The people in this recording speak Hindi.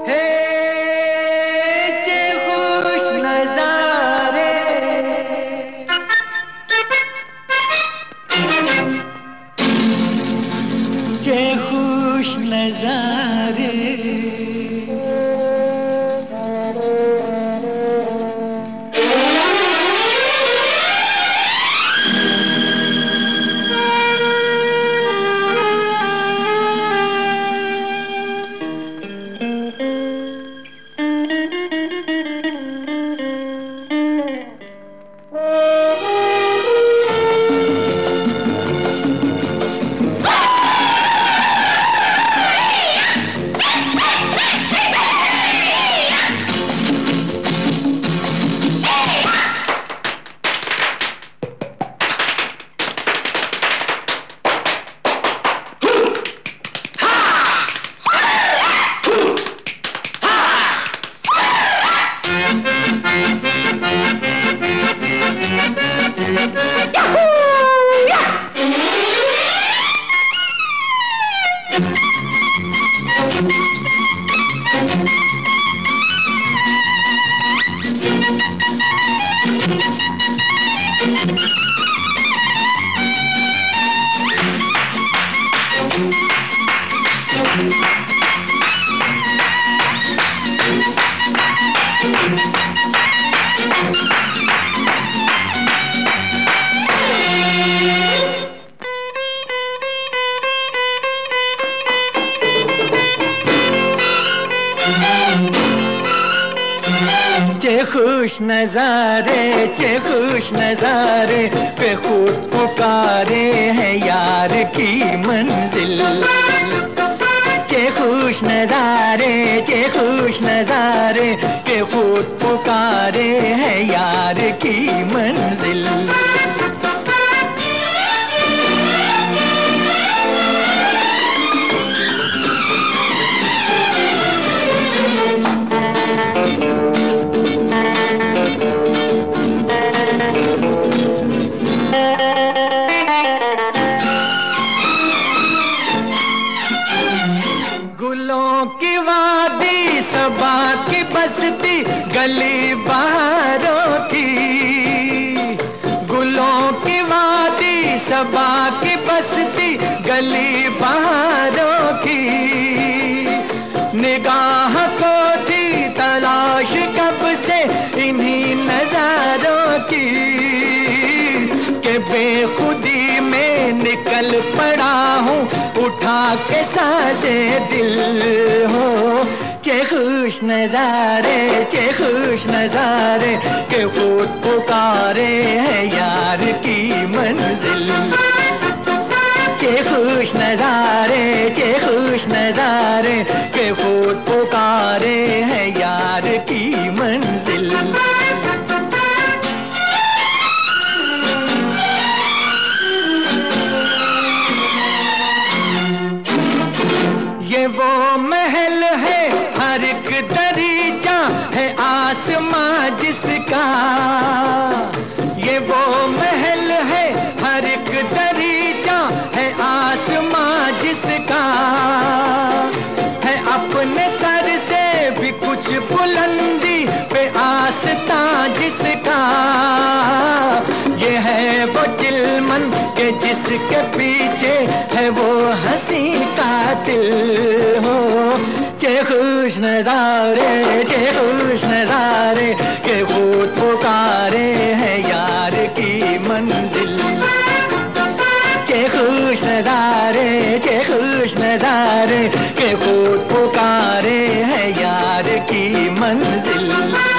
हे चे खुश नजारे, चे खुश नजारे। चे खुश नजारे, चे खुश नजारे पे खुद पुकारे हैं यार की मंजिल। चे खुश नजारे, चे खुश नजारे पे खुद पुकारे हैं यार की मंजिल। गुलों की वादी, सबा की बस्ती, गली बहारों की। गुलों की वादी, सबा की बस्ती, गली बहारों की। निगाह को थी तलाश कब से इन्हीं नजारों की, के बेखुदी में निकल पड़ा हूँ उठा के सासे दिल हो। चे खुश नजारे, चे खुश नजारे के खुद पुकारे हैं यार की मंजिल। चे खुश नजारे, चे खुश नजारे के खुद पुकारे हैं यार की मंजिल। ये वो महल है हर एक दरीचा है आसमां जिसका। ये वो महल है हर एक दरीचा है आसमां जिसका। है अपने सर से भी कुछ बुलंदी पे आस्था जिसका। ये है वो चिलमन के जिसके पीछे है वो हंसी कातिल हो। चे खुश नजारे, चे खुश नजारे के खुद पुकारे हैं यार की मंजिल। चे खुश नजारे, चे खुश नजारे के खुद पुकारे हैं यार की मंजिल।